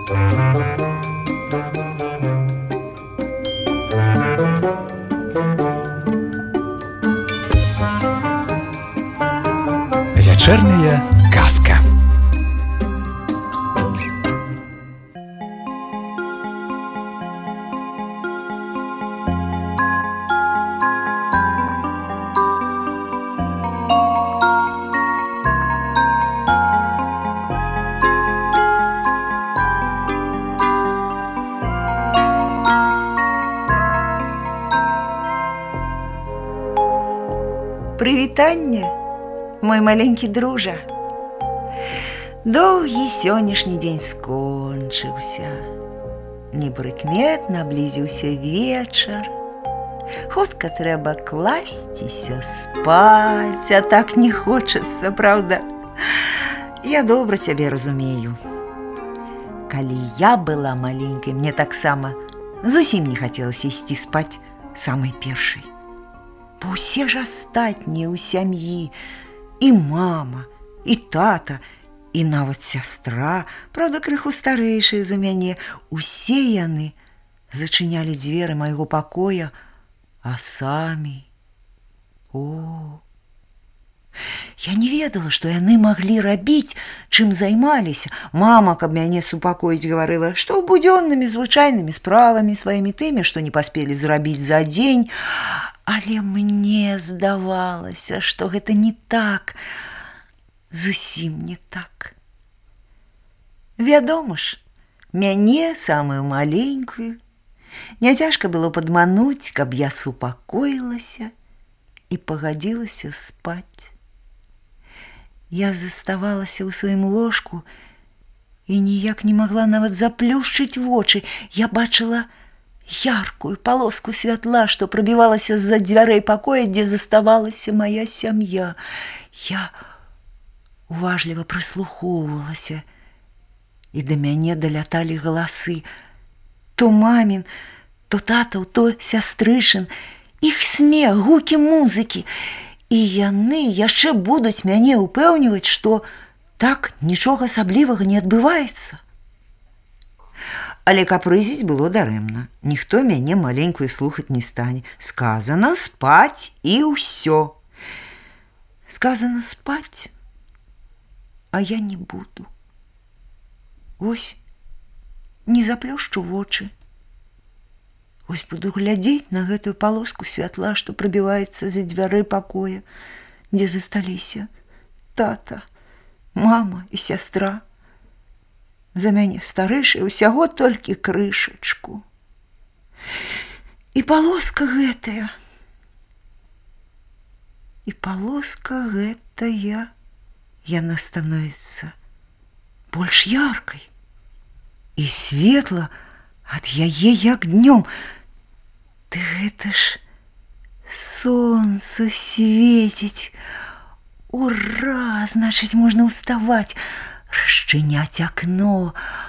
Вечерняя казка. Прывітанне, мой маленькі дружа. Доўгі сённяшні дзень скончыўся. Непрыкметна блізіўся вечар. Хутка трэба класціся спаць, а так не хочацца, праўда? Я добра цябе разумею. Калі я была маленькай, мне таксама зусім не хацелася ісці спаць самай першай. Бо ўсе ж астатнія ў сям'і, і мама, і тата, і нават сястра, правда, крыху старэйшая за мяне, усе яны зачынялі дзверы майго пакоя, а самі... О! Я не ведала, што яны маглі рабіць, чым займаліся. Мама, каб мяне супакоіць, гаварыла, што будзённымі звычайнымі справамі сваімі тымі, што не паспелі зрабіць за дзень. Але мне здавалася, што гэта не так, зусім не так. Вядома ж, мяне, самую маленькую, няцяжка было падмануць, каб я супакоілася і пагадзілася спаць. Я заставалася ў сваім ложку і ніяк не магла нават заплюшчыць вочы. Я бачыла яркую палоску святла, што прабівалася з-за дзвярэй пакоя, дзе заставалася мая сям'я. Я уважліва прыслухоўвалася, і да мяне даляталі галасы. То мамін, то татаў, то сястрышын, іх смех, гукі музыкі. І яны яшчэ будуць мяне ўпэўніваць, што так нічога асаблівага не адбываецца. Але капрызіць было дарэмна. Ніхто мяне маленькую слухаць не стане. Сказана спаць і ўсё. Сказана спаць, а я не буду. Вось не заплюшчу вочы. Вось буду глядзець на гэтую палоску святла, што прабіваецца за дзвярэй пакоя, дзе засталіся тата, мама і сястра. За мяне старэйшая ўсяго толькі крышачку. І палоска гэтая, яна становіцца больш яркай і светла ад яе, як днём. Ды гэта ж сонца свеціць. Ура! Значыць, можна ўставаць, расчыняць акно.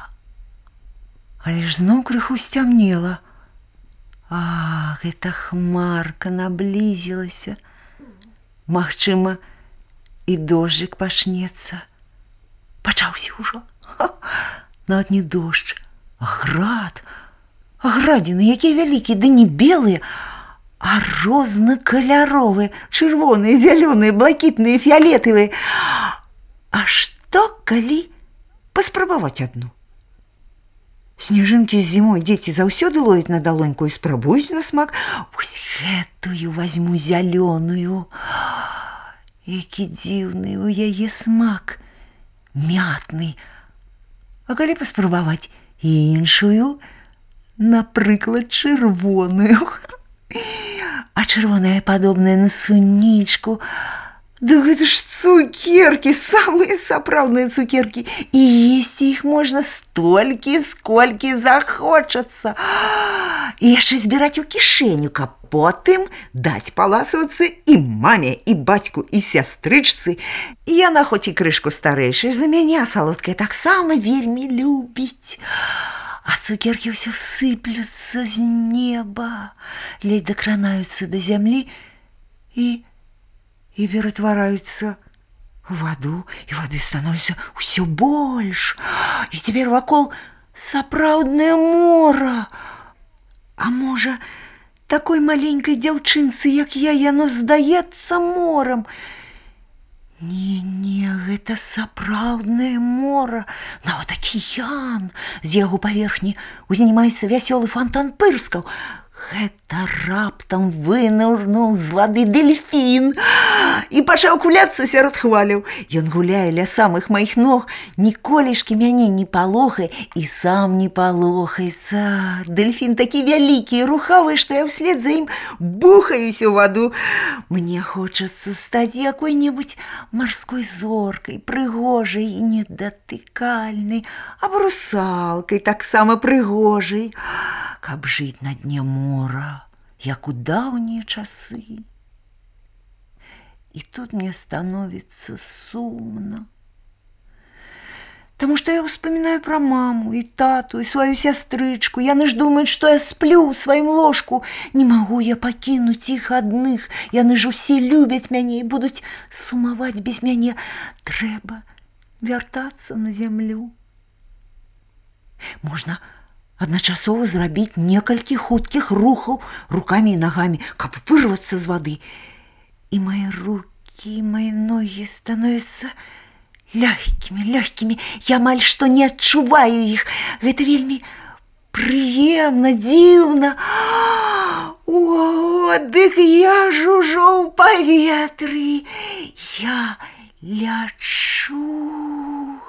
Але ж зноў крыху сцямнела. А, гэта хмарка наблізілася. Магчыма, і дожджык пачнецца. Пачаўся ўжо. Нават не дождж, а град. А градзіны, якія вялікія, ды не белыя, а рознакаляровыя, чырвоныя, зялёныя, блакітныя, фіялетавыя. А што, калі паспрабаваць адну? Сняжынкі з зімой дзеці заўсёды ловяць на далоньку і спрабуюць на смак. Вось гэтую вазьму зялёную. Які дзіўны у яе смак, мятны. А калі паспрабаваць іншую, напрыклад, чырвоную. А чырвоная падобная на сунічку. Да гэта ж цукеркі, самыя сапраўдныя цукеркі. І есці іх можна столькі, сколькі захочацца. І яшчэ збіраць у кішэню, каб потым даць паласавацца і маме, і бацьку, і сястрычцы. І яна хоць і крышку старэйшая за мяне, а салодкая таксама вельмі любіць. А цукеркі ўсё сыплюцца з неба, ледзь дакранаюцца да зямлі і ператвараюцца у ваду, і вады становіцца ўсё больш. І цяпер вакол сапраўднае мора. А можа, такой маленькай дзяўчынцы, як я, яно здаецца морам. Не, гэта сапраўднае мора. Нават акіян, з яго паверхні узнімаецца вясёлы фонтан пырскаў. Гэта раптам вынырнуў з вады дэльфін і пачаў куляцца сярод хваляў. Ён гуляе ля самых маіх ног, ніколішкі мяне не палохае і сам не палохаецца. Дэльфін такі вялікі і рухавы, што я ўслед за ім бухаюсь у ваду. Мне хочацца стаць якой-небудзь марской зоркай, прыгожай і недатыкальнай, або русалкай таксама прыгожай, каб жыць на дне мора, як у даўнія часы. І тут мне становіцца сумна, таму што я ўспамінаю пра маму і тату і сваю сястрычку. Яны ж думаюць, што я сплю ў сваім ложку. Не магу я пакінуць іх адных. Яны ж усе любяць мяне і будуць сумаваць без мяне. Трэба вяртацца на зямлю. Можна адначасова зрабіць некалькі хуткіх рухаў рукамі і нагамі, каб вырвацца з вады. І мае рукі, мае ногі становяцца лёгкімі. Я амаль што не адчуваю іх. Гэта вельмі прыемна, дзіўна. О, дык я ж ужо ў паветры. Я лячу.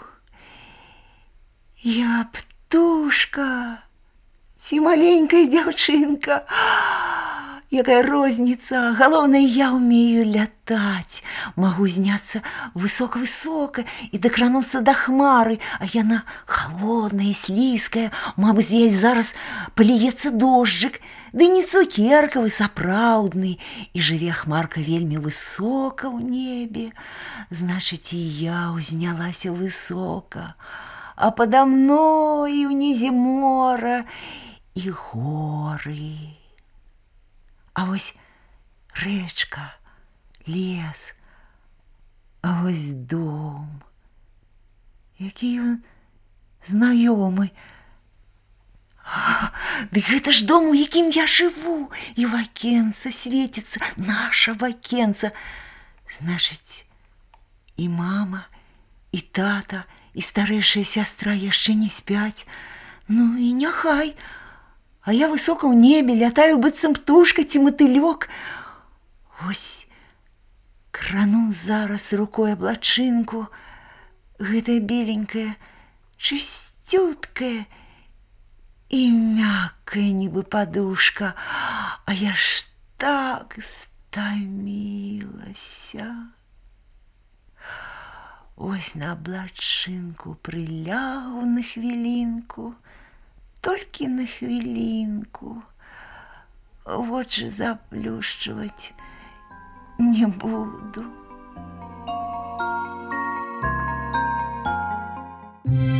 Я птушка ці маленькая дзяўчынка. Якая розніца. Галоўнае, я ўмею лятаць. Магу зняцца высока-высока і дакрануцца да хмары, а яна халодная, слізкая. Мабыць, з яй зараз паліецца дожджык. Ды не цукеркавы, сапраўдны. І жыве хмарка вельмі высока ў небе. Значыць, і я ўзнялася высока. А подо мной ўнізе мора і горы. А вось рэчка, лес, а вось дом. Які ён знаёмы. Дык гэта ж дом, у якім я жыву. І вакенца свеціцца, наша вакенца. Значыць, і мама, і тата, і старэйшая сястра яшчэ не спяць. Ну і няхай. А я высока ў небе, лятаю быццам птушка ці матылёк. Вось крану зараз рукой аблачынку. Гэтая беленькая, чысцюткая і мяккая, нібы падушка. А я ж так стамілася. Ось на аблачынку прылягу на хвілінку, толькі на хвілінку. Вочы заплюшчваць не буду.